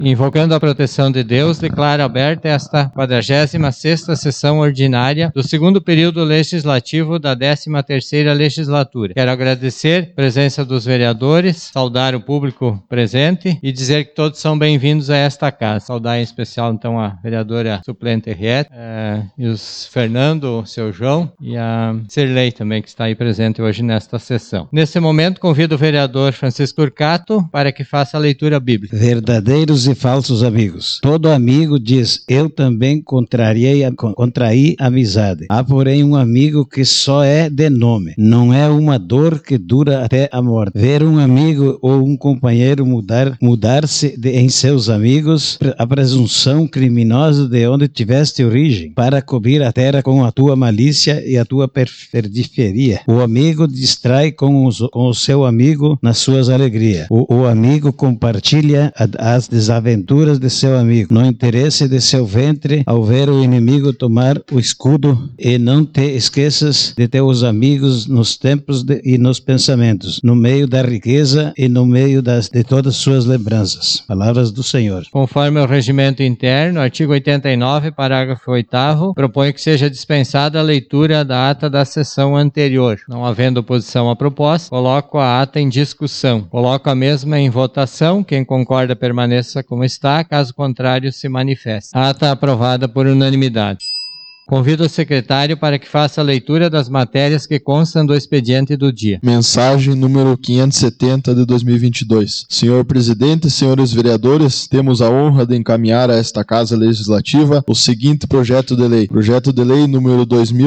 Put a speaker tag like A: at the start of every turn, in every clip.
A: Invocando a proteção de Deus, declaro aberta esta 46ª sessão ordinária do segundo período legislativo da 13ª legislatura. Quero agradecer a presença dos vereadores, saudar o público presente e dizer que todos são bem-vindos a esta casa. Saudar em especial, então, a vereadora suplente Henriette, e os Fernando, o seu João e a Cirlei também, que está aí presente hoje nesta sessão. Nesse momento, convido o vereador Francisco Turcato para que faça a leitura bíblica.
B: Verdadeiros e falsos amigos. Todo amigo diz, eu também contraí amizade. Há, porém, um amigo que só é de nome. Não é uma dor que dura até a morte. Ver um amigo ou um companheiro mudar-se em seus amigos, a presunção criminosa de onde tiveste origem, para cobrir a terra com a tua malícia e a tua periferia. O amigo distrai com o seu amigo nas suas alegrias. O amigo compartilha as desaventuras de seu amigo, no interesse de seu ventre, ao ver o inimigo tomar o escudo. E não te esqueças de teus amigos nos tempos e nos pensamentos, no meio da riqueza e no meio de todas suas lembranças. Palavras do Senhor.
A: Conforme o regimento interno, artigo 89, parágrafo 8º, proponho que seja dispensada a leitura da ata da sessão anterior. Não havendo oposição à proposta, coloco a ata em discussão. Coloco a mesma em votação. Quem concorda permaneça como está, caso contrário se manifeste. A ata aprovada por unanimidade. Convido o secretário para que faça a leitura das matérias que constam do expediente do dia.
C: Mensagem número 570 de 2022. Senhor presidente, senhores vereadores, temos a honra de encaminhar a esta Casa Legislativa o seguinte projeto de lei. Projeto de lei número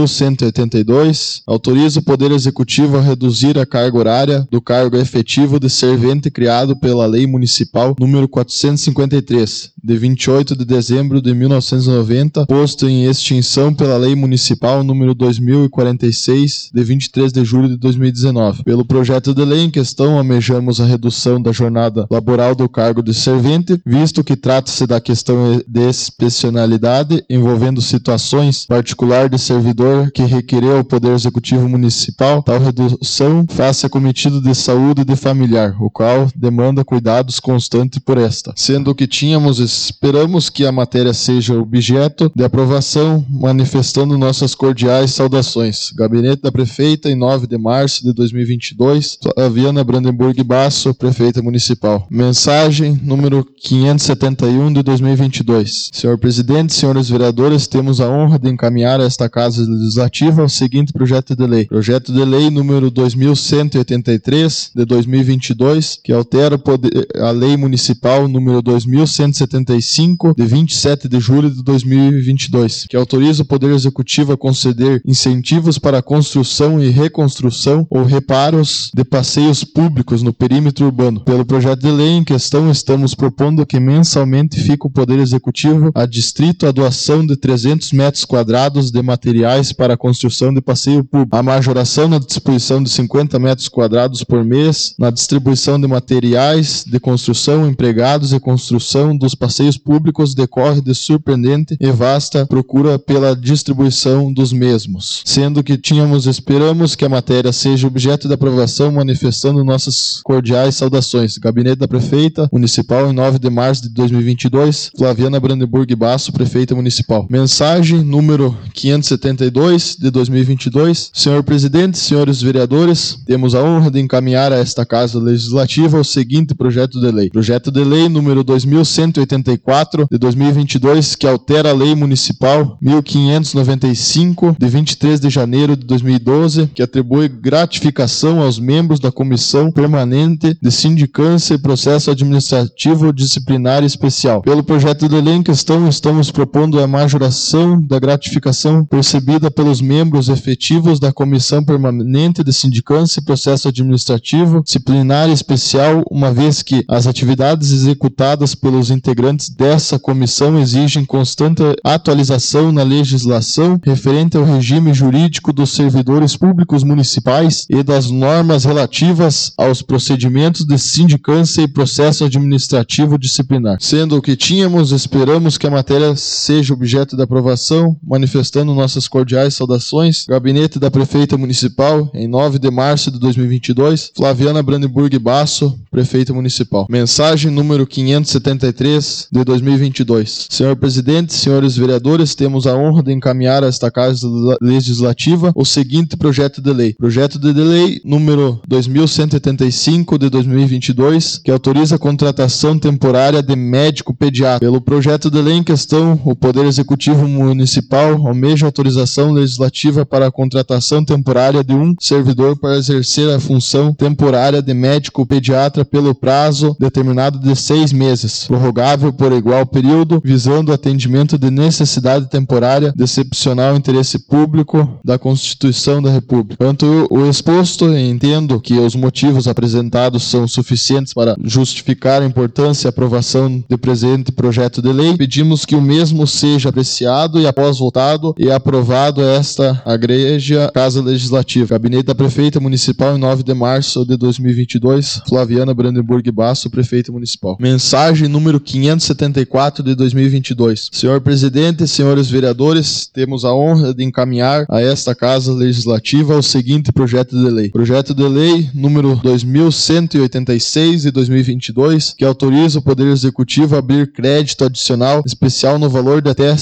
C: 2182, autoriza o Poder Executivo a reduzir a carga horária do cargo efetivo de servente criado pela Lei Municipal número 453, de 28 de dezembro de 1990, posto em extinção pela Lei Municipal número 2046, de 23 de julho de 2019. Pelo projeto de lei em questão, almejamos a redução da jornada laboral do cargo de servente, visto que trata-se da questão de especialidade envolvendo situações particular de servidor que requereu ao Poder Executivo Municipal. Tal redução face a cometido de saúde e de familiar, o qual demanda cuidados constantes por esta. Sendo que esperamos que a matéria seja objeto de aprovação, manifestando nossas cordiais saudações. Gabinete da Prefeita, em 9 de março de 2022, Flaviana Brandenburg Basso, Prefeita Municipal. Mensagem número 571 de 2022. Senhor Presidente, senhores vereadores, temos a honra de encaminhar a esta Casa Legislativa o seguinte projeto de lei. Projeto de lei número 2183 de 2022, que altera a Lei Municipal número 2175 de 27 de julho de 2022, que autoriza o Poder Executivo a conceder incentivos para a construção e reconstrução ou reparos de passeios públicos no perímetro urbano. Pelo projeto de lei em questão, estamos propondo que mensalmente fique o Poder Executivo adstrito à doação de 300 metros quadrados de materiais para a construção de passeio público, a majoração na distribuição de 50 metros quadrados por mês, na distribuição de materiais de construção, empregados e construção dos passeios públicos decorre de surpreendente e vasta procura pela distribuição dos mesmos, sendo que esperamos que a matéria seja objeto de aprovação, manifestando nossas cordiais saudações. Gabinete da Prefeita Municipal, em 9 de março de 2022, Flaviana Brandenburg Basso, Prefeita Municipal. Mensagem número 572 de 2022. Senhor Presidente, senhores vereadores, temos a honra de encaminhar a esta Casa Legislativa o seguinte projeto de lei. Projeto de lei número 2184 de 2022, que altera a Lei Municipal 1595 de 23 de janeiro de 2012, que atribui gratificação aos membros da Comissão Permanente de Sindicância e Processo Administrativo Disciplinar Especial. Pelo projeto de lei em questão, estamos propondo a majoração da gratificação percebida pelos membros efetivos da Comissão Permanente de Sindicância e Processo Administrativo Disciplinar Especial, uma vez que as atividades executadas pelos integrantes dessa comissão exigem constante atualização na legislação legislação referente ao regime jurídico dos servidores públicos municipais e das normas relativas aos procedimentos de sindicância e processo administrativo disciplinar. Sendo o que tínhamos, esperamos que a matéria seja objeto de aprovação, manifestando nossas cordiais saudações. Gabinete da Prefeita Municipal, em 9 de março de 2022, Flaviana Brandenburg Basso, Prefeita Municipal. Mensagem número 573 de 2022. Senhor Presidente, senhores vereadores, temos a honra de encaminhar a esta Casa Legislativa o seguinte projeto de lei. Projeto de lei número 2185 de 2022, que autoriza a contratação temporária de médico pediatra. Pelo projeto de lei em questão, o Poder Executivo Municipal almeja autorização legislativa para a contratação temporária de um servidor para exercer a função temporária de médico pediatra pelo prazo determinado de 6 meses, prorrogável por igual período, visando o atendimento de necessidade temporária de excepcional interesse público da Constituição da República. Quanto o exposto, entendo que os motivos apresentados são suficientes para justificar a importância e aprovação do presente projeto de lei. Pedimos que o mesmo seja apreciado e, após votado e aprovado, esta egregia Casa Legislativa. Gabinete da Prefeita Municipal, em 9 de março de 2022, Flaviana Brandenburg Basso, Prefeita Municipal. Mensagem número 574 de 2022. Senhor Presidente, senhores vereadores, temos a honra de encaminhar a esta Casa Legislativa o seguinte projeto de lei. Projeto de lei número 2186 de 2022, que autoriza o Poder Executivo a abrir crédito adicional especial no valor de até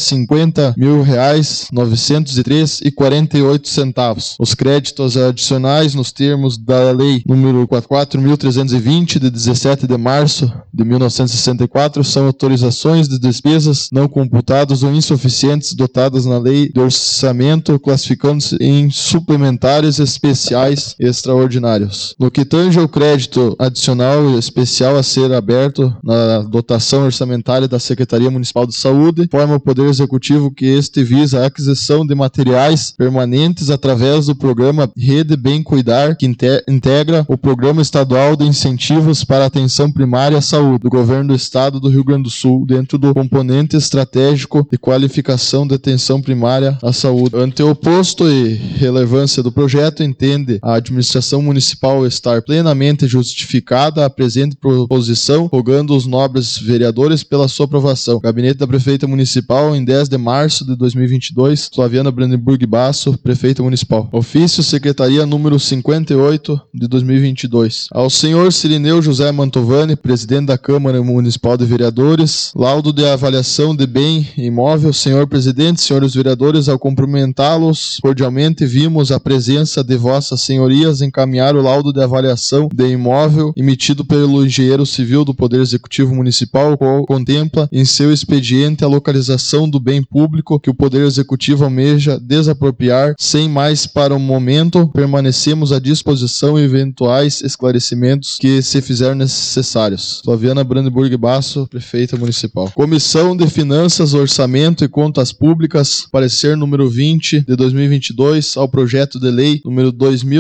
C: R$50.903,48. Os créditos adicionais nos termos da lei número 4.320 de 17 de março de 1964 são autorizações de despesas não computadas ou insuficientes dotadas na lei de orçamento, classificando-se em suplementares especiais e extraordinários. No que tange ao crédito adicional especial a ser aberto na dotação orçamentária da Secretaria Municipal de Saúde, informa o Poder Executivo que este visa a aquisição de materiais permanentes através do programa Rede Bem Cuidar, que integra o Programa Estadual de Incentivos para a Atenção Primária à Saúde do Governo do Estado do Rio Grande do Sul, dentro do componente estratégico de qualificação de atenção primária à saúde. Ante o posto e relevância do projeto, entende a administração municipal estar plenamente justificada a presente proposição, rogando os nobres vereadores pela sua aprovação. Gabinete da Prefeita Municipal, em 10 de março de 2022, Flaviana Brandenburg Basso, Prefeita Municipal. Ofício Secretaria número 58 de 2022. Ao senhor Cirineu José Mantovani, Presidente da Câmara Municipal de Vereadores, laudo de avaliação de bem imóvel. Senhor Presidente, senhores vereadores, ao cumprimentá-los cordialmente, vimos a presença de vossas senhorias encaminhar o laudo de avaliação de imóvel emitido pelo engenheiro civil do Poder Executivo Municipal, qual contempla em seu expediente a localização do bem público que o Poder Executivo almeja desapropriar. Sem mais para o momento, permanecemos à disposição e eventuais esclarecimentos que se fizerem necessários. Flaviana Brandenburg Basso, Prefeita Municipal. Comissão de Finanças, Orçamento e Contas Públicas, parecer número 20 de 2022 ao projeto de lei número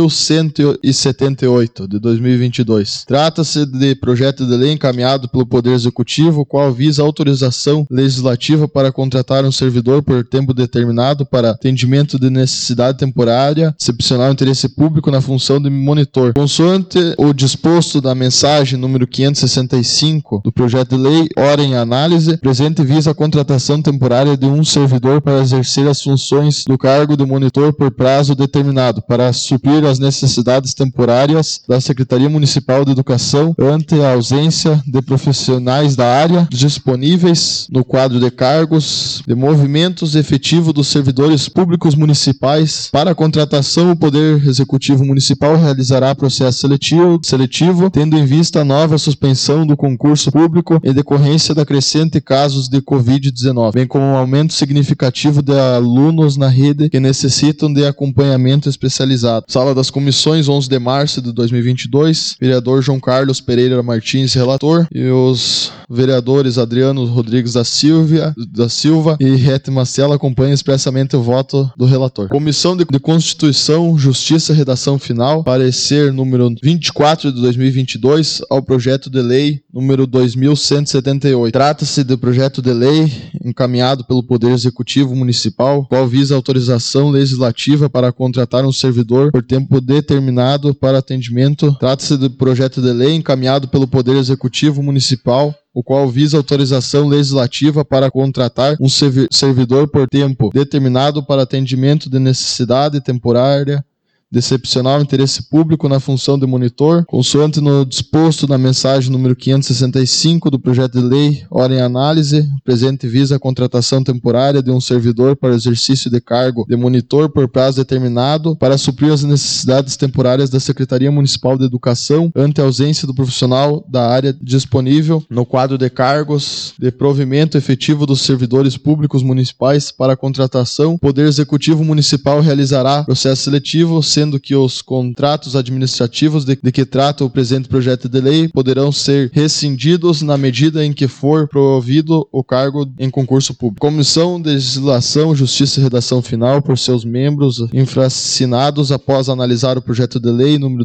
C: 2178 de 2022. Trata-se de projeto de lei encaminhado pelo Poder Executivo, qual visa autorização legislativa para contratar um servidor por tempo determinado para atendimento de necessidade temporária, excepcional interesse público na função de monitor. Consoante o disposto da mensagem número 565 do projeto de lei, ora em análise, presente visa a contratação temporária de um servidor para exercer as funções do cargo de monitor por prazo determinado, para suprir as necessidades temporárias da Secretaria Municipal de Educação ante a ausência de profissionais da área disponíveis no quadro de cargos de movimentos efetivo dos servidores públicos municipais. Para a contratação, o Poder Executivo Municipal realizará processo seletivo, tendo em vista a nova suspensão do concurso público em decorrência da crescente casos de Covid-19, bem como um aumento significativo de alunos na rede que necessitam de acompanhamento especializado. Sala das Comissões, 11 de março de 2022, vereador João Carlos Pereira Martins, relator, e os vereadores Adriano Rodrigues da Silva, Silva e Rete Mastella acompanham expressamente o voto do relator. Comissão de Constituição, Justiça e Redação Final, parecer número 24 de 2022 ao projeto de lei número 2178. Trata-se de projeto de lei encaminhado pelo Poder Executivo Municipal, qual visa autorização legislativa para contratar um servidor por tempo determinado para atendimento. Trata-se de projeto de lei encaminhado pelo Poder Executivo Municipal, o qual visa autorização legislativa para contratar um servidor por tempo determinado para atendimento de necessidade temporária de excepcional interesse público na função de monitor, consoante no disposto na mensagem número 565 do projeto de lei, ora em análise, o presente visa a contratação temporária de um servidor para exercício de cargo de monitor por prazo determinado para suprir as necessidades temporárias da Secretaria Municipal de Educação ante a ausência do profissional da área disponível no quadro de cargos de provimento efetivo dos servidores públicos municipais para a contratação. O Poder Executivo Municipal realizará processo seletivo, sendo que os contratos administrativos de que trata o presente projeto de lei poderão ser rescindidos na medida em que for provido o cargo em concurso público. Comissão de Legislação, Justiça e Redação Final, por seus membros infracinados, após analisar o projeto de lei número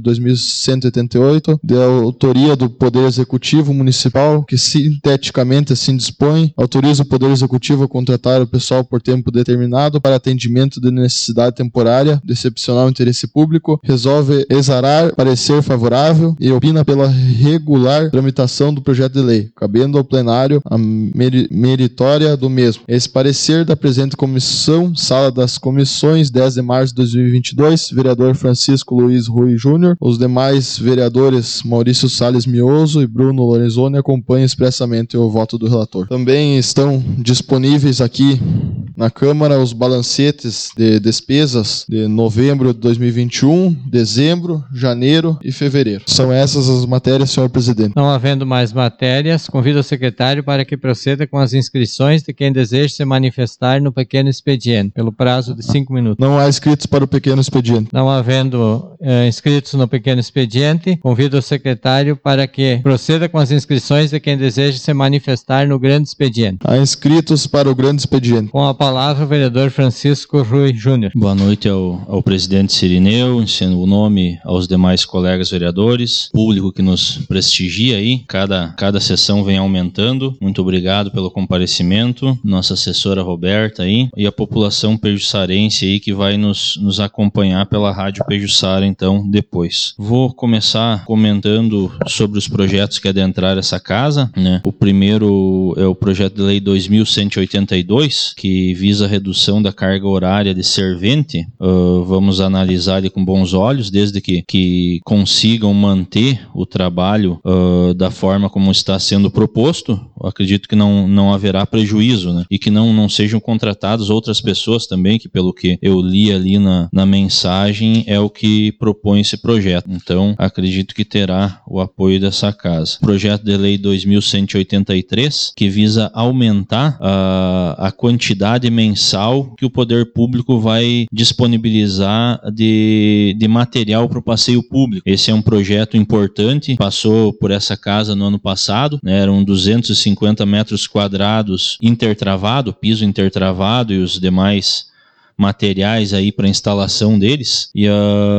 C: 2188, de autoria do Poder Executivo Municipal, que sinteticamente assim dispõe, autoriza o Poder Executivo a contratar o pessoal por tempo determinado para atendimento de necessidade temporária de excepcional interesse público, resolve exarar parecer favorável e opina pela regular tramitação do projeto de lei, cabendo ao plenário a meritória do mesmo. Esse parecer da presente comissão, Sala das Comissões, 10 de março de 2022, vereador Francisco Luiz Rui Júnior, os demais vereadores Maurício Salles Mioso e Bruno Lorenzoni acompanham expressamente o voto do relator. Também estão disponíveis aqui na Câmara os balancetes de despesas de novembro de 2021, dezembro, janeiro e fevereiro. São essas as matérias, senhor presidente.
A: Não havendo mais matérias, convido o secretário para que proceda com as inscrições de quem deseja se manifestar no pequeno expediente, pelo prazo de 5 minutos.
C: Não há inscritos para o pequeno expediente.
A: Não havendo inscritos no pequeno expediente, convido o secretário para que proceda com as inscrições de quem deseja se manifestar no grande expediente.
C: Há inscritos para o grande expediente.
A: Com a palavra, o vereador Francisco Rui Júnior.
D: Boa noite ao presidente Cirineu, ensinando o nome aos demais colegas vereadores, público que nos prestigia aí, cada sessão vem aumentando. Muito obrigado pelo comparecimento, nossa assessora Roberta aí, e a população pejuçarense aí que vai nos acompanhar pela Rádio Pejuçara, então, depois. Vou começar comentando sobre os projetos que adentraram essa casa, né? O primeiro é o projeto de lei 2182, que visa a redução da carga horária de servente. Vamos analisar ele com bons olhos, desde que consigam manter o trabalho da forma como está sendo proposto. Eu acredito que não haverá prejuízo, né? E que não sejam contratadas outras pessoas também, que pelo que eu li ali na mensagem é o que propõe esse projeto. Então, acredito que terá o apoio dessa casa. Projeto de lei 2183, que visa aumentar a quantidade mensal que o poder público vai disponibilizar de material para o passeio público. Esse é um projeto importante, passou por essa casa no ano passado, né? Eram 250 metros quadrados intertravado, piso intertravado e os demais materiais aí para instalação deles, e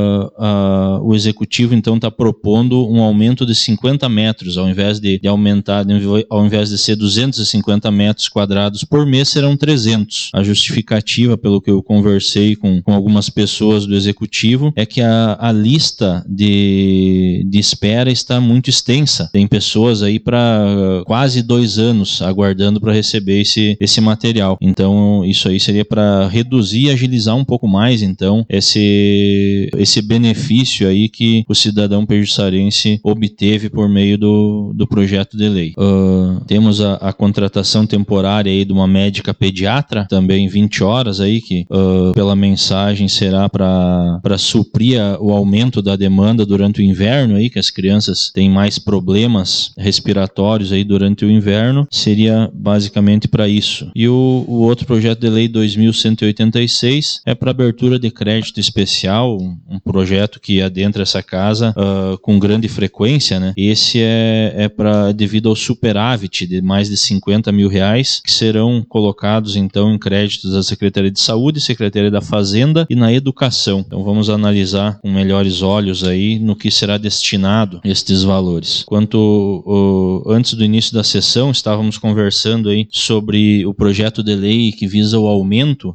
D: o executivo então está propondo um aumento de 50 metros, ao invés de aumentar, ao invés de ser 250 metros quadrados por mês, serão 300. A justificativa, pelo que eu conversei com algumas pessoas do executivo, é que a lista de espera está muito extensa. Tem pessoas aí para quase 2 anos aguardando para receber esse material. Então isso aí seria para reduzir e agilizar um pouco mais, então, esse benefício aí que o cidadão pejuçarense obteve por meio do projeto de lei. Temos a contratação temporária aí de uma médica pediatra, também 20 horas aí, que pela mensagem será para suprir o aumento da demanda durante o inverno aí, que as crianças têm mais problemas respiratórios aí durante o inverno, seria basicamente para isso. E o outro projeto de lei 2186 16 é para abertura de crédito especial, um projeto que adentra essa casa com grande frequência, né? Esse é devido ao superávit de mais de 50 mil reais que serão colocados então em créditos da Secretaria de Saúde, Secretaria da Fazenda e na Educação. Então vamos analisar com melhores olhos aí no que será destinado estes valores. Antes do início da sessão, estávamos conversando aí sobre o projeto de lei que visa o aumento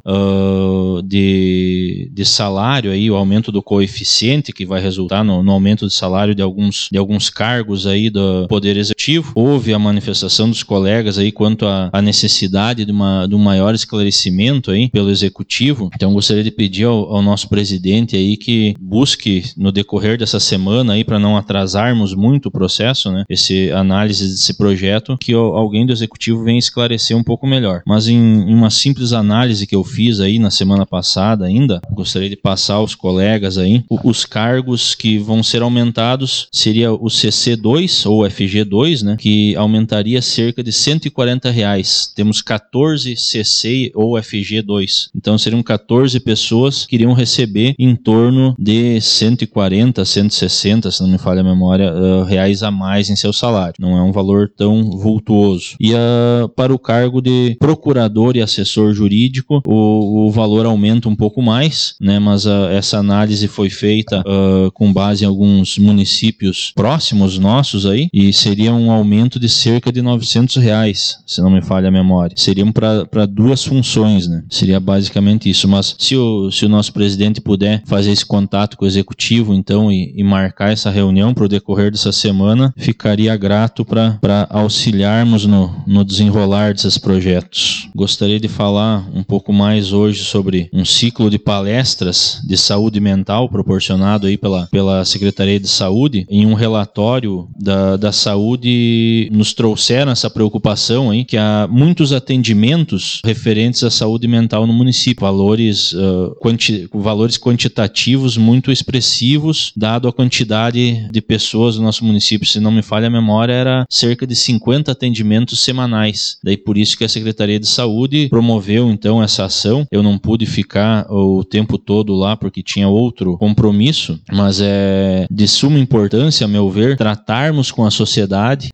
D: de salário aí, o aumento do coeficiente que vai resultar no aumento de salário de alguns cargos aí do Poder Executivo. Houve a manifestação dos colegas aí quanto à necessidade de um maior esclarecimento aí pelo Executivo. Então gostaria de pedir ao nosso presidente aí que busque no decorrer dessa semana aí, para não atrasarmos muito o processo, né, esse análise desse projeto, que alguém do Executivo venha esclarecer um pouco melhor. Mas em uma simples análise que eu fiz aí na semana passada ainda, gostaria de passar aos colegas aí, os cargos que vão ser aumentados seria o CC2 ou FG2, né, que aumentaria cerca de R$140. Temos 14 CC ou FG2. Então seriam 14 pessoas que iriam receber em torno de 140, 160, se não me falha a memória, reais a mais em seu salário. Não é um valor tão vultuoso. E para o cargo de procurador e assessor jurídico, o valor aumenta um pouco mais, né, mas essa análise foi feita com base em alguns municípios próximos nossos aí, e seria um aumento de cerca de R$900, se não me falha a memória. Seriam para duas funções, né? Seria basicamente isso. Mas se o nosso presidente puder fazer esse contato com o Executivo, então, e marcar essa reunião para o decorrer dessa semana, ficaria grato para auxiliarmos no desenrolar desses projetos. Gostaria de falar um pouco mais hoje sobre um ciclo de palestras de saúde mental proporcionado aí pela Secretaria de Saúde. Em um relatório da saúde nos trouxeram essa preocupação aí, que há muitos atendimentos referentes à saúde mental no município, valores quantitativos muito expressivos, dado a quantidade de pessoas do nosso município. Se não me falha a memória, era cerca de 50 atendimentos semanais. Daí por isso que a Secretaria de Saúde promoveu então essa ação. Eu não pude ficar o tempo todo lá porque tinha outro compromisso, mas é de suma importância, a meu ver, tratarmos com a sociedade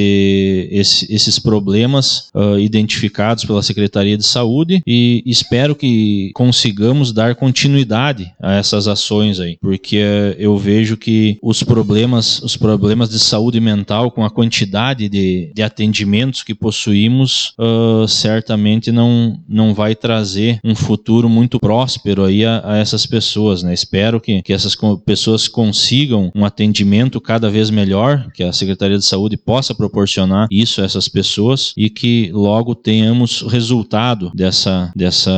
D: esses problemas identificados pela Secretaria de Saúde, e espero que consigamos dar continuidade a essas ações aí, porque eu vejo que os problemas de saúde mental, com a quantidade de atendimentos que possuímos, certamente não vai trazer um futuro muito próspero aí a essas pessoas, né? Espero que essas pessoas consigam um atendimento cada vez melhor, que a Secretaria de Saúde possa proporcionar isso a essas pessoas, e que logo tenhamos resultado dessa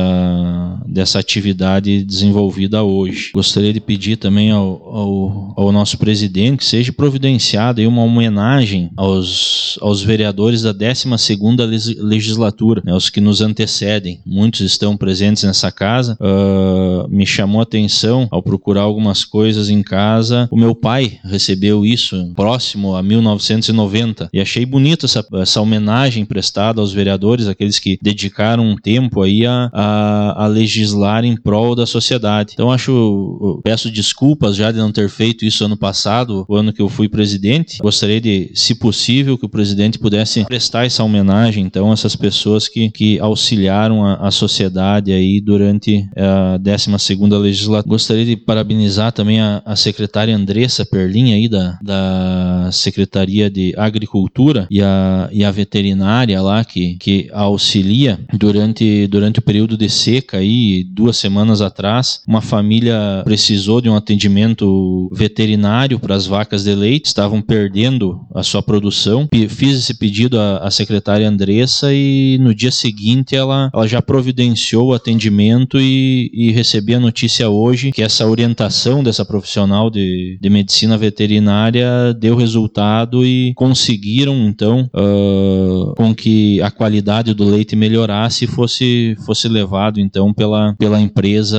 D: atividade desenvolvida hoje. Gostaria de pedir também ao nosso presidente que seja providenciada aí uma homenagem aos vereadores da 12ª legislatura, né, os que nos antecedem. Muitos estão presentes nessa casa. Me chamou a atenção ao procurar algumas coisas em casa. O meu pai recebeu isso próximo a 1990 e achei bonito essa homenagem prestada aos vereadores, aqueles que dedicaram um tempo aí a legislar em prol da sociedade. Então peço desculpas já de não ter feito isso ano passado, o ano que eu fui presidente. Gostaria de, se possível, que o presidente pudesse prestar essa homenagem então a essas pessoas que auxiliaram a sociedade aí durante a 12ª legislatura. Gostaria de parabenizar também a secretária Andressa Perlin aí da Secretaria de Agricultura e a veterinária lá que auxilia durante o período de seca aí, 2 semanas atrás. Uma família precisou de um atendimento veterinário para as vacas de leite, estavam perdendo a sua produção. Fiz esse pedido à secretária Andressa e no dia seguinte ela já providenciou o atendimento e recebi a notícia hoje que essa orientação dessa profissional de medicina veterinária deu resultado e conseguiram então com que a qualidade do leite melhorasse e fosse levado então pela empresa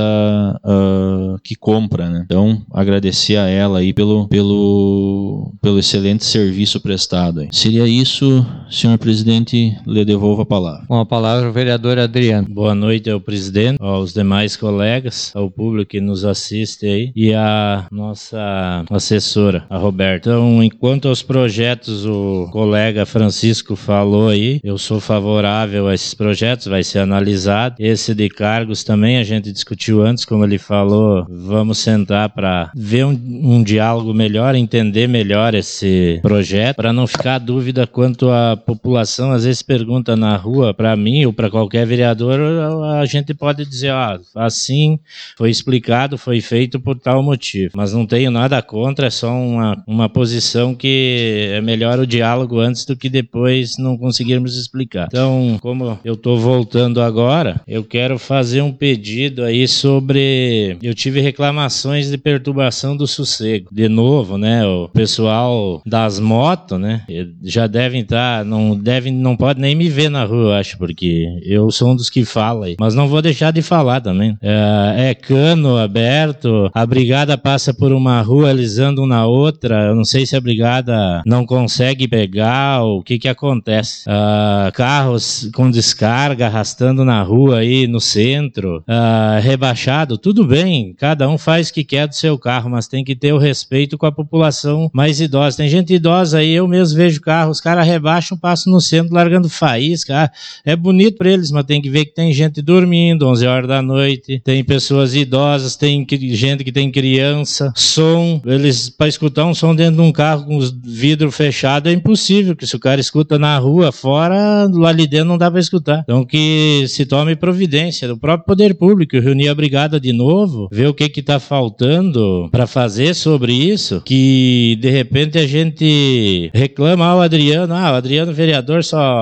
D: que compra, né? Então agradecer a ela aí pelo excelente serviço prestado aí. Seria isso, senhor presidente, lhe devolvo a palavra.
A: Com a palavra o vereador Adriano.
E: Boa noite ao presidente presidente, aos demais colegas, ao público que nos assiste aí e a nossa assessora, a Roberta. Então, enquanto aos projetos o colega Francisco falou aí, eu sou favorável a esses projetos, vai ser analisado. Esse de cargos também a gente discutiu antes, como ele falou, vamos sentar para ver um diálogo melhor, entender melhor esse projeto, para não ficar dúvida quanto à população. Às vezes pergunta na rua para mim ou para qualquer vereador, a gente pode dizer, assim foi explicado, foi feito por tal motivo. Mas não tenho nada contra, é só uma posição que é melhor o diálogo antes do que depois não conseguirmos explicar. Então, como eu estou voltando agora, eu quero fazer um pedido aí sobre... Eu tive reclamações de perturbação do sossego. De novo, né, o pessoal das motos, né, já devem estar, não pode nem me ver na rua, eu acho, porque eu sou um dos que fala aí. Mas não vou deixar de falar também. É cano aberto, a brigada passa por uma rua, eles andam na outra, eu não sei se a brigada não consegue pegar, o que acontece. Carros com descarga, arrastando na rua aí, no centro, rebaixado, tudo bem, cada um faz o que quer do seu carro, mas tem que ter o respeito com a população mais idosa. Tem gente idosa aí, eu mesmo vejo carro, os caras rebaixam, passam no centro largando faísca, é bonito pra eles, mas tem que ver que tem gente dormindo, 11 horas da noite, tem pessoas idosas, tem gente que tem criança, som, eles, pra escutar um som dentro de um carro com os vidros fechados é impossível, que se o cara escuta na rua, fora, lá ali dentro não dá pra escutar. Então que se tome providência, o próprio poder público, reunir a brigada de novo, ver o que tá faltando pra fazer sobre isso, que de repente a gente reclama, o Adriano vereador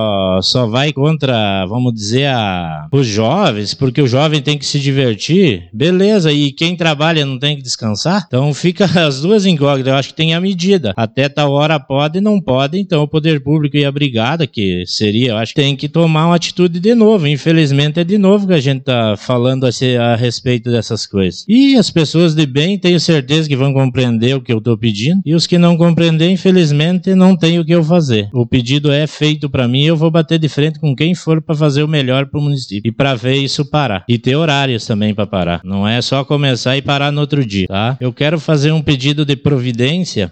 E: só vai contra, vamos dizer, os jovens, porque o jovem tem que se divertir, beleza, e quem trabalha não tem que descansar? Então fica as duas incógnitas, eu acho que tem a medida, até tal hora pode e não pode, então o poder público e a brigada, que seria, eu acho que tem que tomar uma atitude de novo, infelizmente é de novo que a gente tá falando a respeito dessas coisas. E as pessoas de bem, tenho certeza que vão compreender o que eu tô pedindo, e os que não compreender, infelizmente, não tem o que eu fazer. O pedido é feito para mim, eu vou bater de frente com quem for para fazer o melhor pro município, e para ver isso parar. E ter horários também para parar. Não é só começar e parar no outro dia, tá? Eu quero fazer um pedido de providência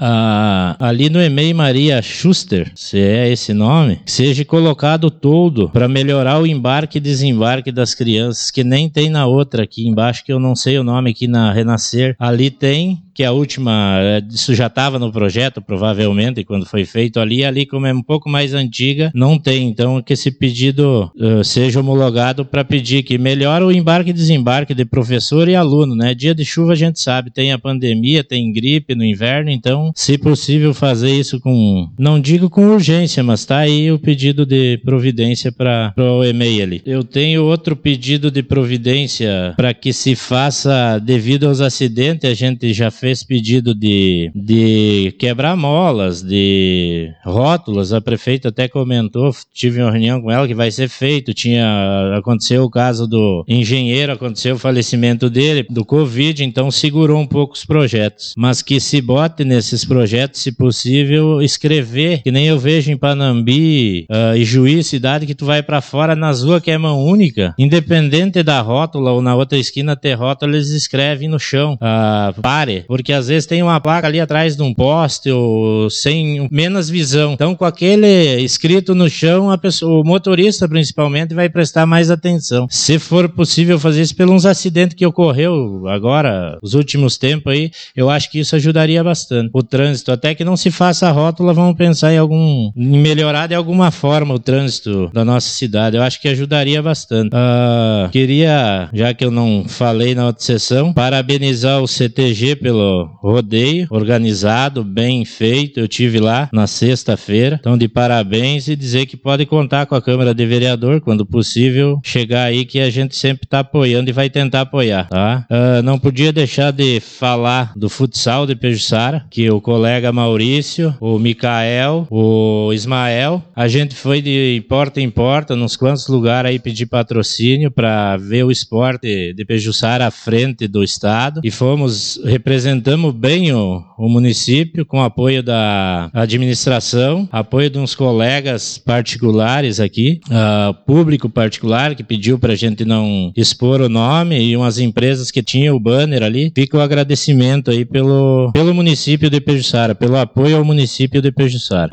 E: ali no EMEI Maria Schuster, se é esse nome, que seja colocado todo para melhorar o embarque e desembarque das crianças, que nem tem na outra aqui embaixo, que eu não sei o nome aqui na Renascer. Ali tem, que a última, isso já estava no projeto, provavelmente, quando foi feito ali como é um pouco mais antiga, não tem. Então, que esse pedido seja homologado para pedir que melhore o embarque e desembarque de professor e aluno, né? Dia de chuva a gente sabe, tem a pandemia, tem gripe no inverno, então, se possível fazer isso não digo com urgência, mas tá aí o pedido de providência para o EMEI ali. Eu tenho outro pedido de providência para que se faça, devido aos acidentes, a gente já fez pedido de quebrar molas, de rótulas, a prefeita até comentou, tive uma reunião com ela que vai ser feito, aconteceu o caso do engenheiro, aconteceu o falecimento dele, do Covid, então segurou um pouco os projetos, mas que se bote nesses projetos, se possível, escrever, que nem eu vejo em Panambi e Juiz, cidade que tu vai pra fora nas ruas que é mão única, independente da rótula ou na outra esquina ter rótula, eles escrevem no chão, pare, porque às vezes tem uma placa ali atrás de um poste ou sem menos visão, então com aquele escrito no chão, o motorista principalmente vai prestar mais atenção. Se for possível fazer isso pelos acidentes que ocorreu agora, os últimos tempos aí, eu acho que isso ajudaria bastante o trânsito, até que não se faça a rótula, vamos pensar em melhorar de alguma forma o trânsito da nossa cidade, eu acho que ajudaria bastante. Queria, já que eu não falei na outra sessão, parabenizar o CTG pelo rodeio organizado, bem feito, eu tive lá na sexta-feira, então de parabéns, e dizer que pode contar com a Câmara de Vereador, quando possível, chegar aí que a gente sempre está apoiando e vai tentar apoiar, tá? Não podia deixar de falar do futsal de Pejuçara, que o colega Maurício, o Micael, o Ismael, a gente foi de porta em porta, nos quantos lugares aí pedir patrocínio para ver o esporte de Pejuçara à frente do estado, e fomos representar representamos bem o município, com apoio da administração, apoio de uns colegas particulares aqui, público particular que pediu para a gente não expor o nome, e umas empresas que tinham o banner ali. Fica o agradecimento aí pelo município de Pejuçara, pelo apoio ao município de Pejuçara.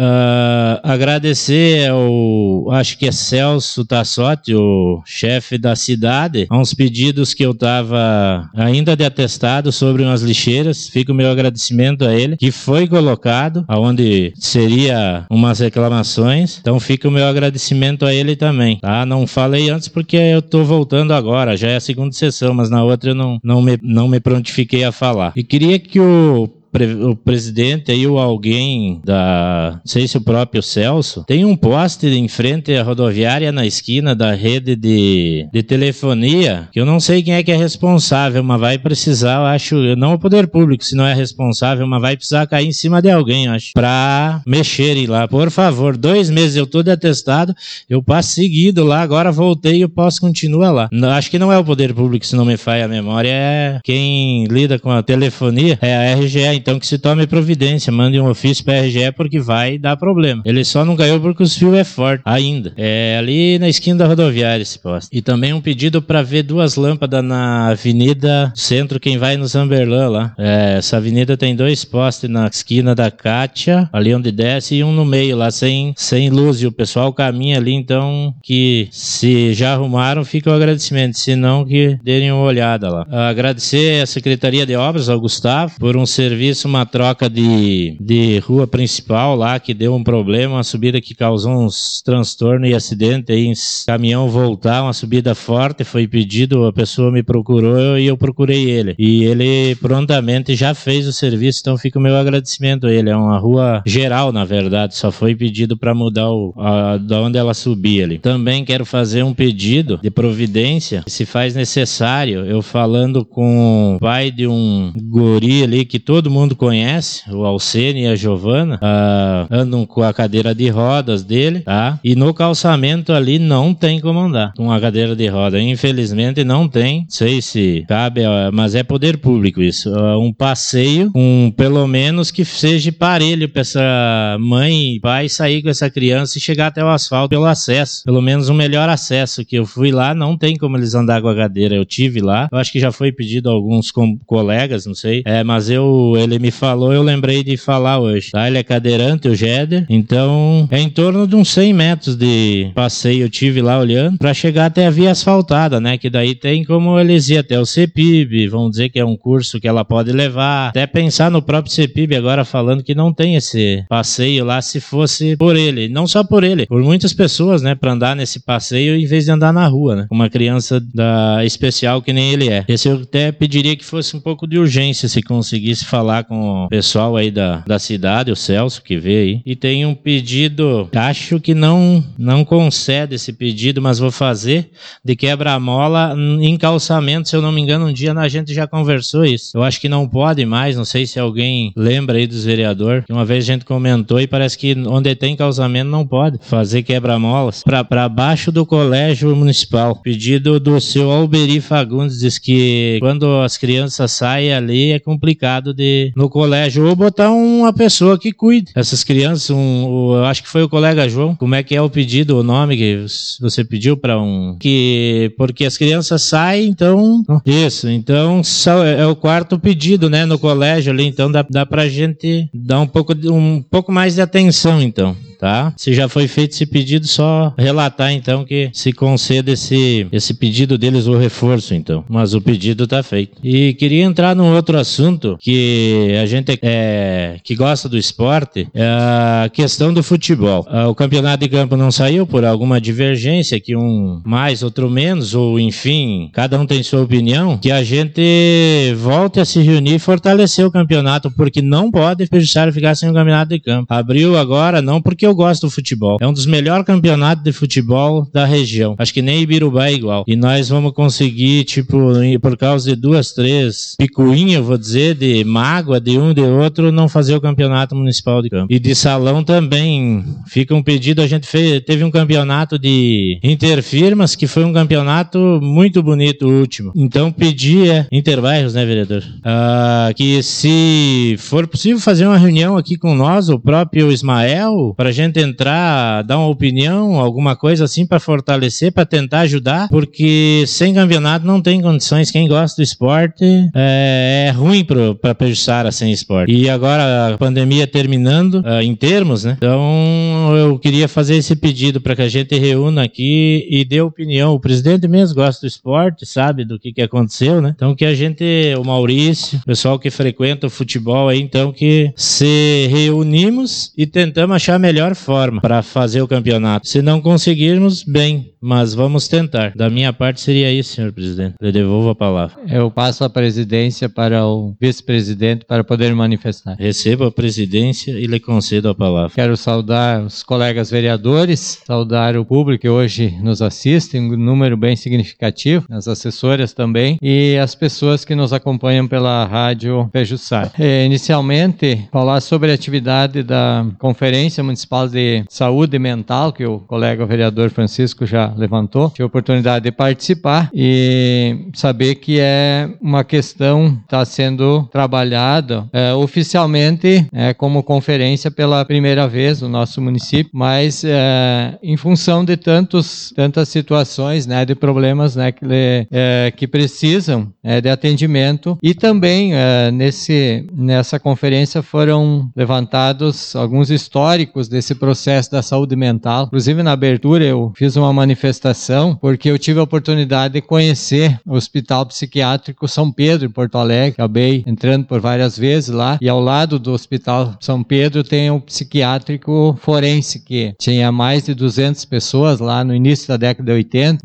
E: Agradecer ao, acho que é Celso Tassotti, o chefe da cidade, a uns pedidos que eu estava ainda de atestado sobre umas lixeiras. Fica o meu agradecimento a ele, que foi colocado aonde seria umas reclamações. Então fica o meu agradecimento a ele também, tá? Não falei antes porque eu tô voltando agora, já é a segunda sessão, mas na outra eu não me prontifiquei a falar. E queria que o presidente aí, ou alguém não sei se o próprio Celso, tem um poste em frente à rodoviária na esquina da rede de telefonia, que eu não sei quem é que é responsável, mas vai precisar, eu acho, não o poder público, se não é responsável, mas vai precisar cair em cima de alguém, eu acho, pra mexerem lá. Por favor, 2 meses eu tô de atestado, eu passo seguido lá, agora voltei e o poste continua lá. Acho que não é o poder público, se não me falha a memória, é quem lida com a telefonia, é a RGE. Então que se tome providência, mande um ofício para a RGE, porque vai dar problema. Ele só não ganhou porque os fios é forte ainda. É ali na esquina da rodoviária esse poste. E também um pedido para ver 2 lâmpadas na Avenida Centro, quem vai no Zamberlan lá. Essa avenida tem 2 postes na esquina da Cátia, ali onde desce, e um no meio lá sem luz. E o pessoal caminha ali, então que se já arrumaram, fica o agradecimento. Se não, que derem uma olhada lá. Agradecer a Secretaria de Obras, ao Gustavo, por um serviço, uma troca de rua principal lá, que deu um problema, uma subida que causou uns transtornos e acidente aí, caminhão voltar, uma subida forte, foi pedido, a pessoa me procurou e eu procurei ele, e ele prontamente já fez o serviço, então fica o meu agradecimento a ele. É uma rua geral, na verdade, só foi pedido para mudar da onde ela subia ali. Também quero fazer um pedido de providência, se faz necessário, eu falando com o pai de um guri ali que todo mundo conhece, o Alcene e a Giovana, andam com a cadeira de rodas dele, tá? E no calçamento ali não tem como andar com a cadeira de roda, infelizmente não tem, sei se cabe, mas é poder público isso, um passeio, pelo menos que seja parelho para essa mãe e pai sair com essa criança e chegar até o asfalto pelo acesso, pelo menos um melhor acesso, que eu fui lá, não tem como eles andar com a cadeira, eu tive lá, eu acho que já foi pedido a alguns colegas, não sei, mas ele me falou, eu lembrei de falar hoje, tá? Ele é cadeirante, o Jeder, então é em torno de uns 100 metros de passeio, eu tive lá olhando, pra chegar até a via asfaltada, né, que daí tem como eles ir até o CEPIB, vão dizer que é um curso que ela pode levar, até pensar no próprio CEPIB agora falando que não tem esse passeio lá, se fosse por ele, não só por ele, por muitas pessoas, né, pra andar nesse passeio em vez de andar na rua, né, uma criança especial que nem ele é. Esse eu até pediria que fosse um pouco de urgência, se conseguisse falar com o pessoal aí da cidade, o Celso, que vê aí. E tem um pedido, acho que não concede esse pedido, mas vou fazer, de quebra-mola em calçamento, se eu não me engano, um dia a gente já conversou isso. Eu acho que não pode mais, não sei se alguém lembra aí dos vereadores, que uma vez a gente comentou e parece que onde tem calçamento não pode fazer quebra-molas. Para baixo do colégio municipal. Pedido do seu Alberi Fagundes, diz que quando as crianças saem ali é complicado no colégio, ou botar uma pessoa que cuide essas crianças, eu acho que foi o colega João, como é que é o pedido, o nome que você pediu para porque as crianças saem, então, então é o 4º pedido, né, no colégio ali, então dá pra gente dar um pouco mais de atenção, então. Tá? Se já foi feito esse pedido, só relatar então que se conceda esse pedido deles, o reforço então, mas o pedido tá feito. E queria entrar num outro assunto que a gente que gosta do esporte, é a questão do futebol. O campeonato de campo não saiu por alguma divergência, que um mais, outro menos, ou enfim, cada um tem sua opinião, que a gente volte a se reunir e fortalecer o campeonato, porque não pode precisar ficar sem o campeonato de campo. Abriu agora, não porque eu gosto do futebol. É um dos melhores campeonatos de futebol da região. Acho que nem Ibirubá é igual. E nós vamos conseguir, tipo, por causa de 2, 3 picuinhas, vou dizer, de mágoa de um de outro, não fazer o campeonato municipal de campo. E de salão também fica um pedido. A gente teve um campeonato de interfirmas, que foi um campeonato muito bonito, o último. Então pedir, interbairros, né, vereador? Que se for possível fazer uma reunião aqui com nós, o próprio Ismael, para a gente entrar, dar uma opinião, alguma coisa assim para fortalecer, para tentar ajudar, porque sem campeonato não tem condições. Quem gosta do esporte é ruim para Pejuçara sem esporte. E agora a pandemia terminando, em termos, né? Então eu queria fazer esse pedido para que a gente reúna aqui e dê opinião. O presidente mesmo gosta do esporte, sabe do que aconteceu, né? Então que a gente, o Maurício, o pessoal que frequenta o futebol aí, então que se reunimos e tentamos achar a melhor forma para fazer o campeonato. Se não conseguirmos, bem, mas vamos tentar. Da minha parte seria isso, senhor presidente. Eu devolvo a palavra.
A: Eu passo a presidência para o vice-presidente para poder manifestar.
E: Recebo a presidência e lhe concedo a palavra.
A: Quero saudar os colegas vereadores, saudar o público que hoje nos assiste, um número bem significativo, as assessoras também, e as pessoas que nos acompanham pela rádio Pejuçara. Inicialmente, falar sobre a atividade da Conferência Municipal de Saúde Mental, que o colega vereador Francisco já levantou. Tive a oportunidade de participar e saber que é uma questão que está sendo trabalhada oficialmente como conferência pela primeira vez no nosso município, mas em função de tantas situações, né, de problemas, né, que precisam de atendimento, e também nessa conferência foram levantados alguns históricos desse processo da saúde mental. Inclusive na abertura eu fiz uma manifestação porque eu tive a oportunidade de conhecer o Hospital Psiquiátrico São Pedro em Porto Alegre. Acabei entrando por várias vezes lá, e ao lado do Hospital São Pedro tem o psiquiátrico forense, que tinha mais de 200 pessoas lá no início da década de 80,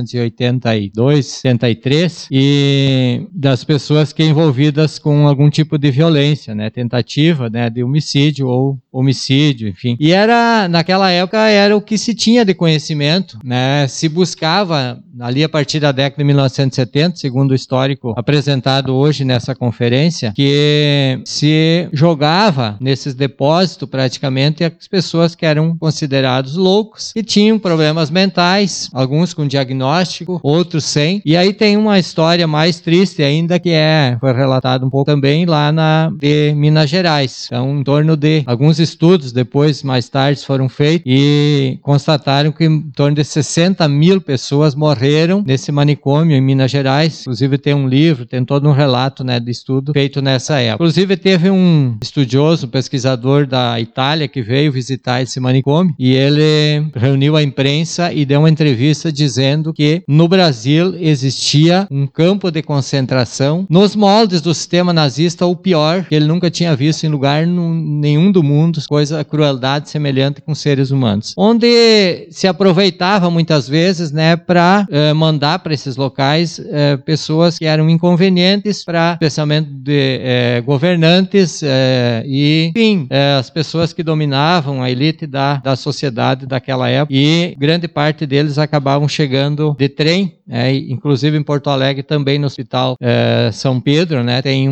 A: 1982, 83, e das pessoas que envolvidas com algum tipo de violência, né, tentativa, né, de homicídio ou homicídio, enfim. E naquela época era o que se tinha de conhecimento, né, se buscava ali a partir da década de 1970, segundo o histórico apresentado hoje nessa conferência, que se jogava nesses depósitos praticamente as pessoas que eram considerados loucos e tinham problemas mentais, alguns com diagnóstico, outros sem. E aí tem uma história mais triste ainda, que foi relatado um pouco também lá de Minas Gerais. Então, em torno de alguns estudos depois, mais tarde, foram feitos e constataram que em torno de 60 mil pessoas morreram nesse manicômio em Minas Gerais. Inclusive tem um livro, tem todo um relato, né, de estudo feito nessa época. Inclusive teve um estudioso, um pesquisador da Itália que veio visitar esse manicômio e ele reuniu a imprensa e deu uma entrevista dizendo que no Brasil existia um campo de concentração nos moldes do sistema nazista, ou pior, que ele nunca tinha visto em lugar nenhum do mundo, crueldade semelhante com seres humanos. Onde se aproveitava muitas vezes, né, para mandar para esses locais pessoas que eram inconvenientes, especialmente de governantes e, enfim, as pessoas que dominavam a elite da sociedade daquela época, e grande parte deles acabavam chegando de trem, inclusive em Porto Alegre também no Hospital São Pedro, né, tem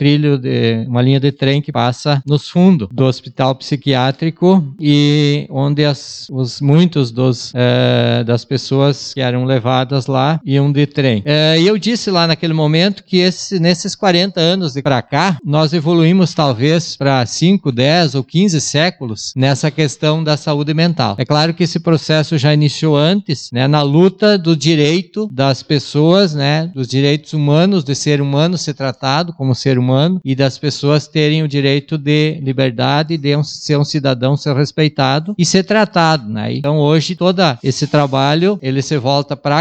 A: uma linha de trem que passa nos fundos do Hospital Psiquiátrico, e onde muitos das pessoas que eram levadas lá iam de trem. E eu disse lá naquele momento que nesses 40 anos para cá, nós evoluímos talvez para 5, 10 ou 15 séculos nessa questão da saúde mental. É claro que esse processo já iniciou antes, né, na luta do direito das pessoas, né, dos direitos humanos, de ser humano ser tratado como ser humano, e das pessoas terem o direito de liberdade, de ser um cidadão, ser respeitado e ser tratado, né? Então hoje todo esse trabalho ele se volta para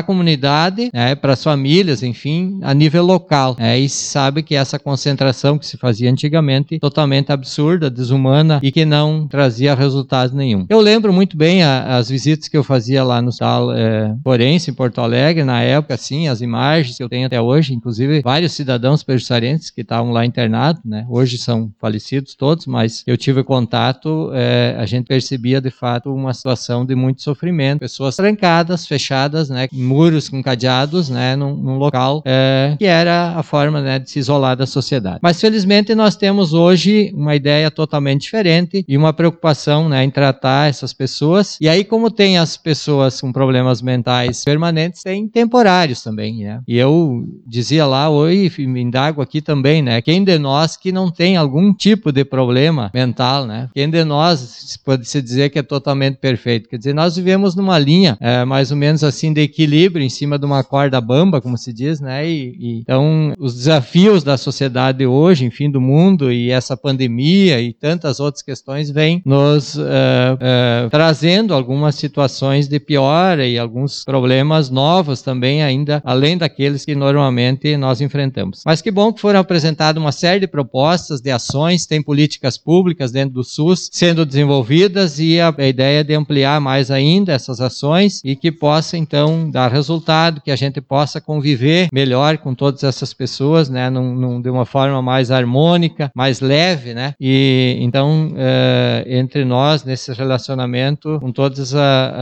A: comunidade, para as famílias, enfim, a nível local. E se sabe que essa concentração que se fazia antigamente, totalmente absurda, desumana e que não trazia resultado nenhum. Eu lembro muito bem as visitas que eu fazia lá no Hospital Forense, em Porto Alegre, na época, assim, as imagens que eu tenho até hoje, inclusive vários cidadãos pejuçarenses que estavam lá internados, né? Hoje são falecidos todos, mas eu tive contato, a gente percebia de fato uma situação de muito sofrimento, pessoas trancadas, fechadas, né? Muros com cadeados, né? Num local que era a forma, né, de se isolar da sociedade. Mas felizmente nós temos hoje uma ideia totalmente diferente e uma preocupação, né, em tratar essas pessoas. E aí, como tem as pessoas com problemas mentais permanentes, tem temporários também, né? E eu dizia lá, me indago aqui também, né? Quem de nós que não tem algum tipo de problema mental, né? Quem de nós pode se dizer que é totalmente perfeito? Quer dizer, nós vivemos numa linha mais ou menos assim de equilíbrio em cima de uma corda bamba, como se diz, né? Então, os desafios da sociedade hoje, enfim, do mundo e essa pandemia e tantas outras questões vêm nos trazendo algumas situações de piora e alguns problemas novos também ainda, além daqueles que normalmente nós enfrentamos. Mas que bom que foram apresentadas uma série de propostas, de ações, tem políticas públicas dentro do SUS sendo desenvolvidas e a ideia de ampliar mais ainda essas ações e que possa então dar resultado, que a gente possa conviver melhor com todas essas pessoas, né, de uma forma mais harmônica, mais leve, né, e então entre nós nesse relacionamento com todas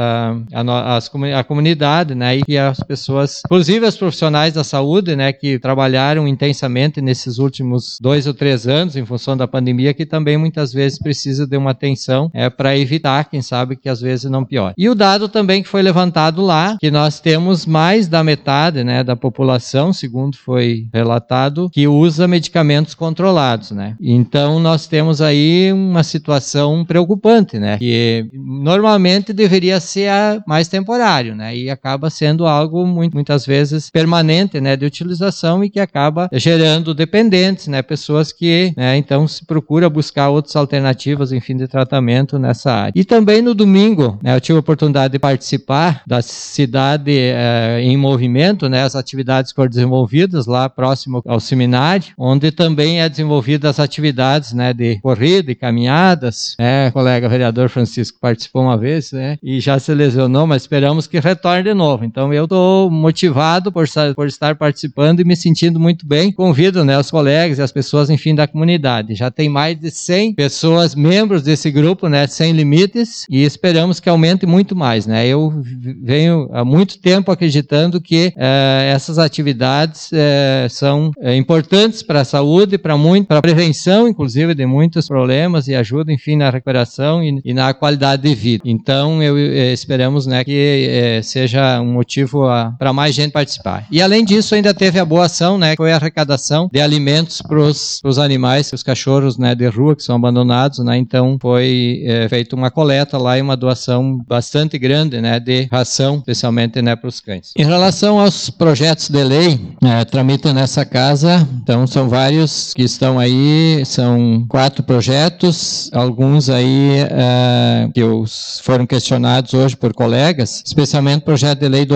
A: a comunidade, né, e as pessoas, inclusive os profissionais da saúde, né, que trabalharam intensamente nesses últimos 2 ou 3 anos em função da pandemia, que também muitas vezes precisa de uma atenção para evitar, quem sabe, que às vezes não piore. E o dado também que foi levantado lá, que nós temos mais da metade, né, da população, segundo foi relatado, que usa medicamentos controlados, né. Então nós temos aí uma situação preocupante, né, que normalmente deveria ser mais temporário, né, e acaba sendo algo muitas vezes permanente, né, de utilização e que acaba gerando dependentes, né, pessoas que, né, então se procura buscar outras alternativas, enfim, de tratamento nessa área. E também no domingo, né, eu tive a oportunidade de participar da Cidade em Movimento, né, as atividades que foram desenvolvidas lá próximo ao seminário, onde também é desenvolvidas as atividades, né, de corrida e caminhadas, né, o colega vereador Francisco participou uma vez, né, e já se lesionou, mas esperamos que retorne de novo. Então eu estou motivado por estar participando e me sentindo muito bem. Convido, né, os colegas e as pessoas, enfim, da comunidade. Já tem mais de 100 pessoas, membros desse grupo, né, Sem Limites, e esperamos que aumente muito mais, né. Eu venho há muito tempo acreditando que essas atividades são importantes para a saúde, para a prevenção, inclusive, de muitos problemas e ajuda, enfim, na recuperação e na qualidade de vida. Então, esperamos, né, que seja um motivo para mais gente participar. E, além disso, ainda teve a boa ação, né, que foi a arrecadação de alimentos para os animais, os cachorros, né, de rua que são abandonados, né. Então, foi feita uma coleta lá e uma doação bastante grande, né, de ração, especialmente, né, para os cães. Em relação aos projetos de lei, tramitam nessa casa, então são vários que estão aí, são 4 projetos, alguns aí que foram questionados hoje por colegas, especialmente o projeto de lei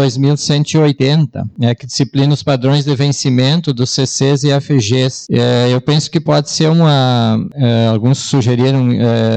A: 2180, que disciplina os padrões de vencimento dos CCs e FGs. Eu penso que pode ser alguns sugeriram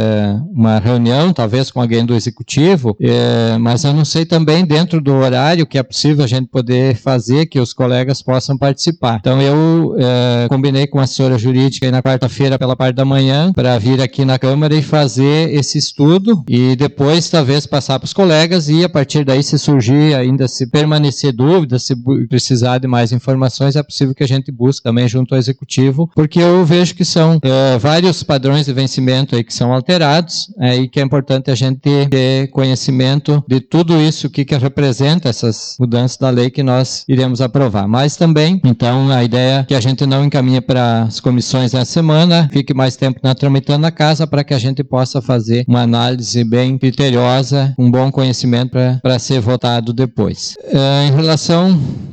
A: uma reunião, talvez com alguém do executivo, mas eu não sei também dentro do horário que é possível a gente poder fazer, que os colegas possam participar. Então eu combinei com a assessora jurídica aí na quarta-feira pela parte da manhã para vir aqui na Câmara e fazer esse estudo e depois talvez passar para os colegas e a partir daí se surgir ainda, se permanecer dúvidas, se precisar de mais informações, é possível que a gente busque também junto ao executivo, porque eu vejo que são vários padrões de vencimento aí que são alterados e que é importante a gente ter conhecimento de tudo isso, o que representa essas mudanças da lei que nós iremos aprovar. Mas também, então, a ideia é que a gente não encaminhe para as comissões nessa semana, fique mais tempo tramitando na casa para que a gente possa fazer uma análise bem criteriosa, um bom conhecimento para ser votado depois. Em relação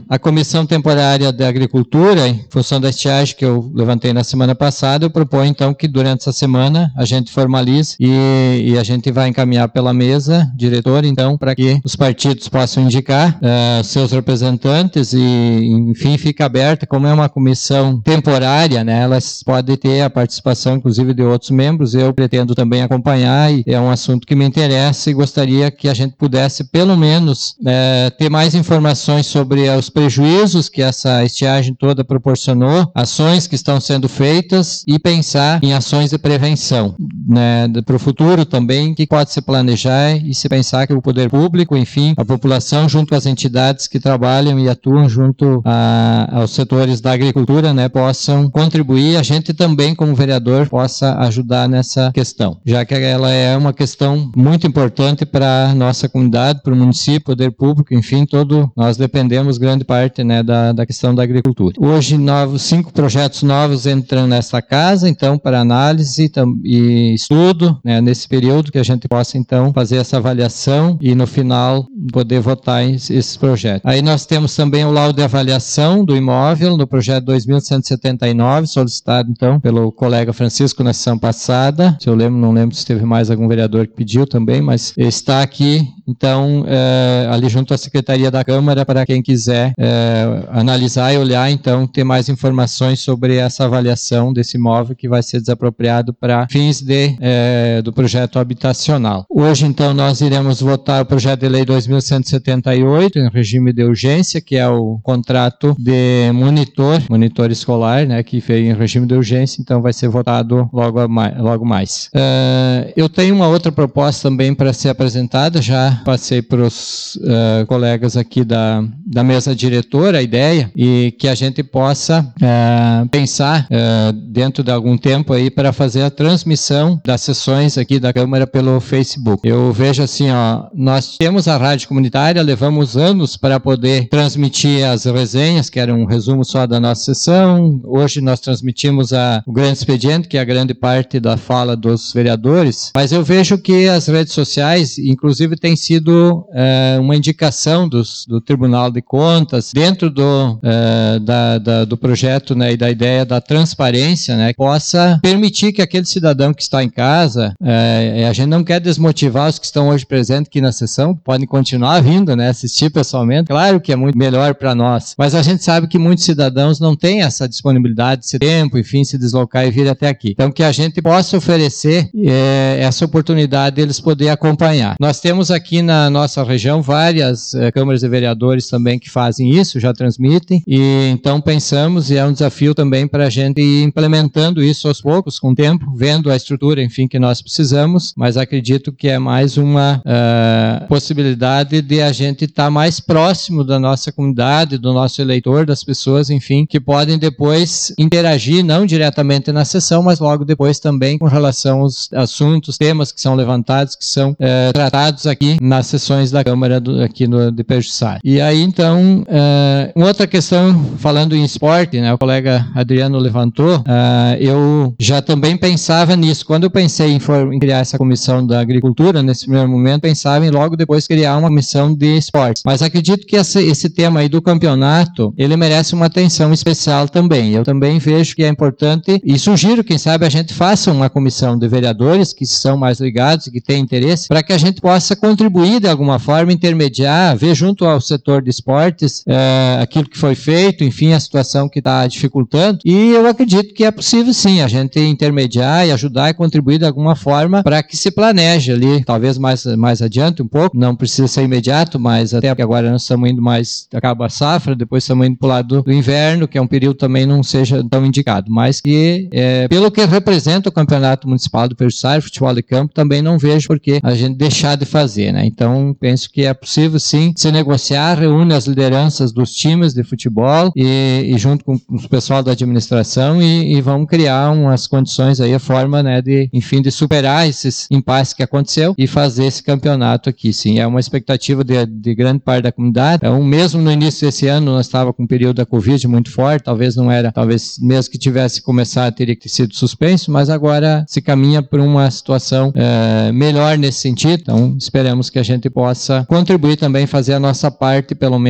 A: a Comissão Temporária da Agricultura, em função da estiagem que eu levantei na semana passada, eu proponho então que durante essa semana a gente formalize e a gente vai encaminhar pela mesa diretora, então, para que os partidos possam indicar seus representantes e, enfim, fica aberta, como é uma comissão temporária, né, elas podem ter a participação, inclusive, de outros membros. Eu pretendo também acompanhar e é um assunto que me interessa e gostaria que a gente pudesse, pelo menos, ter mais informações sobre os prejuízos que essa estiagem toda proporcionou, ações que estão sendo feitas e pensar em ações de prevenção, né, para o futuro também, que pode se planejar e se pensar que o poder público, enfim, a população, junto às entidades que trabalham e atuam junto aos setores da agricultura, né, possam contribuir, a gente também, como vereador, possa ajudar nessa questão, já que ela é uma questão muito importante para a nossa comunidade, para o município, poder público, enfim, nós dependemos grande parte, né, da questão da agricultura. Hoje, 5 projetos novos entram nessa casa, então, para análise e estudo, né, nesse período que a gente possa, então, fazer essa avaliação e, no final, poder votar em esses projetos. Aí nós temos também o laudo de avaliação do imóvel no projeto 2179, solicitado, então, pelo colega Francisco na sessão passada. Se eu lembro, não lembro se teve mais algum vereador que pediu também, mas está aqui, então, ali junto à Secretaria da Câmara, para quem quiser analisar e olhar, então, ter mais informações sobre essa avaliação desse imóvel que vai ser desapropriado para fins do projeto habitacional. Hoje, então, nós iremos votar o projeto de lei 2178, em regime de urgência, que é o contrato de monitor escolar, né, que veio em regime de urgência, então vai ser votado logo mais. Eu tenho uma outra proposta também para ser apresentada, já passei para os colegas aqui da mesa diretora a ideia, e que a gente possa pensar dentro de algum tempo aí para fazer a transmissão das sessões aqui da Câmara pelo Facebook. Eu vejo assim, nós temos a rádio comunitária, levamos anos para poder transmitir as resenhas, que era um resumo só da nossa sessão. Hoje nós transmitimos o grande expediente, que é a grande parte da fala dos vereadores, mas eu vejo que as redes sociais, inclusive, tem sido uma indicação do Tribunal de Contas, dentro do projeto, né, e da ideia da transparência, né, que possa permitir que aquele cidadão que está em casa, a gente não quer desmotivar os que estão hoje presentes aqui na sessão, podem continuar vindo, né, assistir pessoalmente, claro que é muito melhor para nós, mas a gente sabe que muitos cidadãos não têm essa disponibilidade, esse tempo, enfim, se deslocar e vir até aqui. Então, que a gente possa oferecer essa oportunidade deles poderem acompanhar. Nós temos aqui na nossa região várias câmaras de vereadores também que fazem isso, já transmitem, e então pensamos, e é um desafio também para a gente ir implementando isso aos poucos, com o tempo, vendo a estrutura, enfim, que nós precisamos, mas acredito que é mais uma possibilidade de a gente estar mais próximo da nossa comunidade, do nosso eleitor, das pessoas, enfim, que podem depois interagir, não diretamente na sessão, mas logo depois também com relação aos assuntos, temas que são levantados, que são tratados aqui nas sessões da Câmara aqui de Pejuçara. E aí, então, uma outra questão, falando em esporte, né, o colega Adriano levantou, eu já também pensava nisso. Quando eu pensei em criar essa comissão da agricultura, nesse primeiro momento, pensava em logo depois criar uma comissão de esportes. Mas acredito que esse tema aí do campeonato, ele merece uma atenção especial também. Eu também vejo que é importante e sugiro, quem sabe, a gente faça uma comissão de vereadores que são mais ligados e que têm interesse, para que a gente possa contribuir de alguma forma, intermediar, ver junto ao setor de esportes aquilo que foi feito, enfim, a situação que está dificultando. E eu acredito que é possível sim a gente intermediar e ajudar e contribuir de alguma forma para que se planeje ali, talvez mais adiante um pouco, não precisa ser imediato, mas até porque agora nós estamos indo mais, acaba a safra, depois estamos indo para o lado do inverno, que é um período também não seja tão indicado, mas que pelo que representa o Campeonato Municipal do Pejuçara, futebol de campo, também não vejo por que a gente deixar de fazer, né? Então, penso que é possível sim se negociar, reúne as lideranças dos times de futebol e junto com o pessoal da administração e vamos criar umas condições aí, a forma, né, de, enfim, de superar esses impasses que aconteceu e fazer esse campeonato aqui, sim. É uma expectativa de grande parte da comunidade. Mesmo no início desse ano, nós estávamos com um período da Covid muito forte, talvez mesmo que tivesse começado, teria que ter sido suspenso, mas agora se caminha por uma situação melhor nesse sentido. Então, esperamos que a gente possa contribuir também, fazer a nossa parte, pelo menos, né,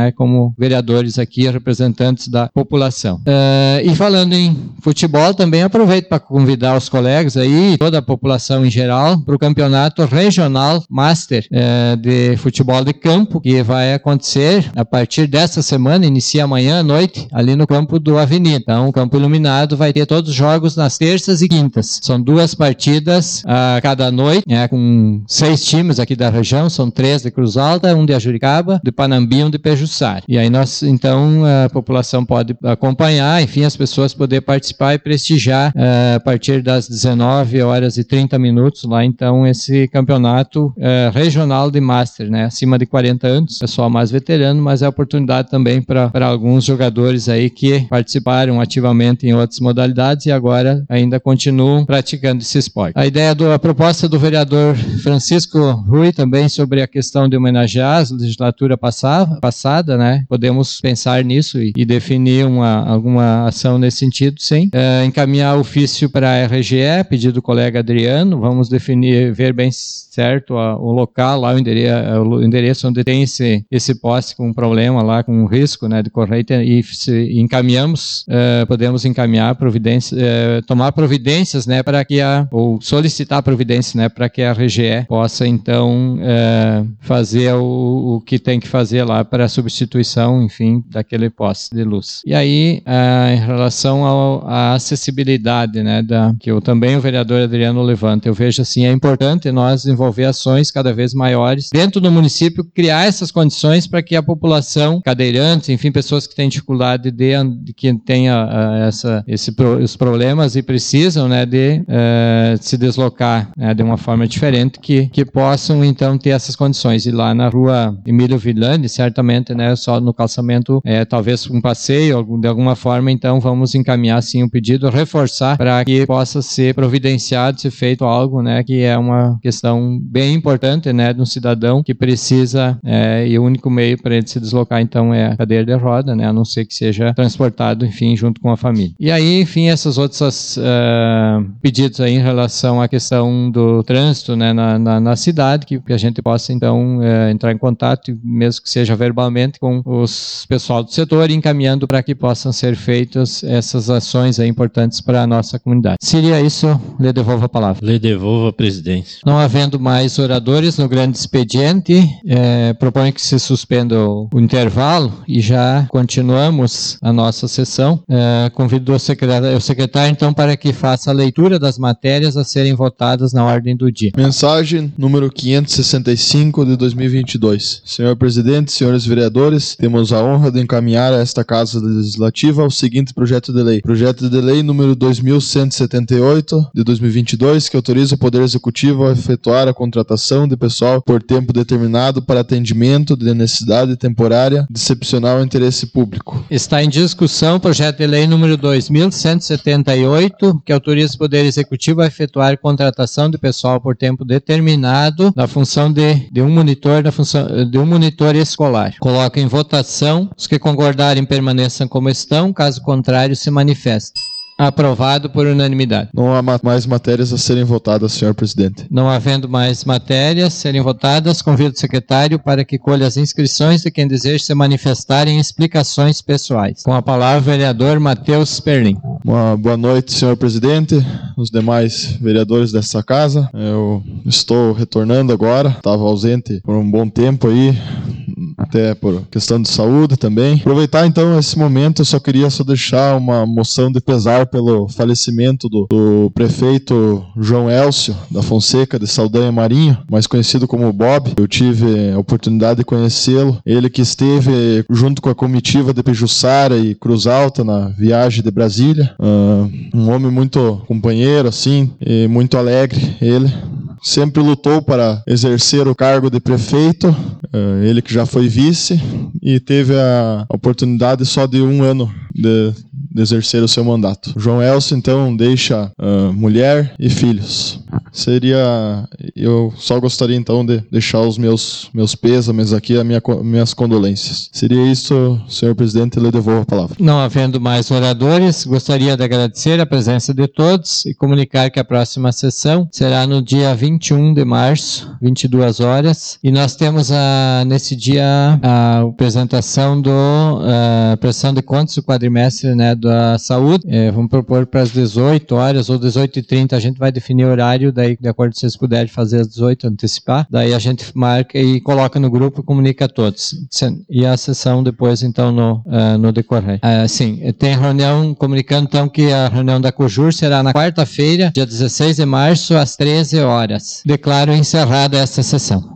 A: né, como vereadores aqui, representantes da população. E falando em futebol, também aproveito para convidar os colegas aí, toda a população em geral, para o campeonato regional Master de futebol de campo, que vai acontecer a partir dessa semana, inicia amanhã à noite, ali no campo do Avenida. Então, o campo iluminado vai ter todos os jogos nas terças e quintas. São 2 partidas a cada noite, com 6 times aqui da região, são 3 de Cruz Alta, 1 de Ajuricaba, de Panambi e 1 de Pejuçara. E aí então, a população pode acompanhar, enfim, as pessoas poderem participar e prestigiar a partir das 19h30 lá, então, esse campeonato regional de Master, né, acima de 40 anos, pessoal mais veterano, mas é oportunidade também para alguns jogadores aí que participaram ativamente em outras modalidades e agora ainda continuam praticando esse esporte. A proposta do vereador Francisco Rui também sobre a questão de homenagear a legislatura passada, né? Podemos pensar nisso e definir alguma ação nesse sentido, sim. Encaminhar ofício para a RGE, pedido do colega Adriano, vamos ver bem certo o local, lá o endereço onde tem esse poste com um problema lá, com um risco, né, de corrente, e encaminhamos, podemos encaminhar tomar providências, né, ou solicitar providências, né, para que a RGE possa, então, fazer o que tem que fazer lá para a substituição, enfim, daquele poste de luz. E aí, em relação à acessibilidade, né, que também o vereador Adriano levanta, eu vejo assim, é importante nós desenvolver ações cada vez maiores dentro do município, criar essas condições para que a população, cadeirantes, enfim, pessoas que têm dificuldade que tenha os problemas e precisam, né, de se deslocar, né, de uma forma diferente, que possam então ter essas condições. E lá na rua Emílio Villani, certamente, né, só no calçamento, talvez um passeio, de alguma forma, então vamos encaminhar sim um pedido, reforçar para que possa ser providenciado, ser feito algo, né, que é uma questão bem importante, né, de um cidadão que precisa, e o único meio para ele se deslocar, então, é a cadeira de roda, né, a não ser que seja transportado, enfim, junto com a família. E aí, enfim, essas outras pedidos aí em relação à questão do trânsito, né, na cidade, que a gente possa, então, entrar em contato, mesmo que seja verbalmente, com os pessoal do setor, encaminhando para que possam ser feitas essas ações aí importantes para a nossa comunidade. Seria isso, lhe devolvo a palavra.
E: Lhe devolvo a presidência.
A: Não havendo mais oradores no grande expediente, proponho que se suspenda o intervalo e já continuamos a nossa sessão. Convido o secretário, então, para que faça a leitura das matérias a serem votadas na ordem do dia.
C: Mensagem número 565 de 2022. Senhor presidente, senhores vereadores, temos a honra de encaminhar a esta Casa Legislativa o seguinte projeto de lei. Projeto de lei número 2178 de 2022, que autoriza o Poder Executivo a efetuar a contratação de pessoal por tempo determinado para atendimento de necessidade temporária de excepcional interesse público.
A: Está em discussão o projeto de lei número 2178, que autoriza o Poder Executivo a efetuar contratação de pessoal por tempo determinado na função de um monitor escolar. Coloca em votação. Os que concordarem permaneçam como estão, caso contrário se manifestem. Aprovado por unanimidade.
C: Não há mais matérias a serem votadas, senhor presidente.
A: Não havendo mais matérias a serem votadas, convido o secretário para que colha as inscrições de quem deseja se manifestar em explicações pessoais. Com a palavra, o vereador Matheus Perlin.
C: Uma boa noite, senhor presidente, os demais vereadores dessa casa. Eu estou retornando agora, estava ausente por um bom tempo aí, até por questão de saúde também. Aproveitar então esse momento, eu só queria deixar uma moção de pesar pelo falecimento do prefeito João Elcio da Fonseca de Saldanha Marinho, mais conhecido como Bob. Eu tive a oportunidade de conhecê-lo, ele que esteve junto com a comitiva de Pejuçara e Cruz Alta na viagem de Brasília, um homem muito companheiro assim, e muito alegre. Ele sempre lutou para exercer o cargo de prefeito, ele que já foi vice e teve a oportunidade só de 1 ano de exercer o seu mandato. João Elcio, então, deixa mulher e filhos. eu só gostaria então de deixar os meus pêsames aqui, minhas condolências. Seria isso, senhor presidente, eu lhe devolvo a palavra.
A: Não havendo mais oradores, gostaria de agradecer a presença de todos e comunicar que a próxima sessão será no dia 21 de março, 22 horas, e nós temos nesse dia a apresentação prestação de contas do quadrimestre, né, da saúde. Vamos propor para as 18 horas ou 18h30, a gente vai definir o horário, daí de acordo se vocês puderem fazer às 18, antecipar, daí a gente marca e coloca no grupo e comunica a todos. E a sessão depois, então, no decorrer. Sim, tem reunião, comunicando então que a reunião da COJUR será na quarta-feira, dia 16 de março, às 13 horas. Declaro encerrada esta sessão.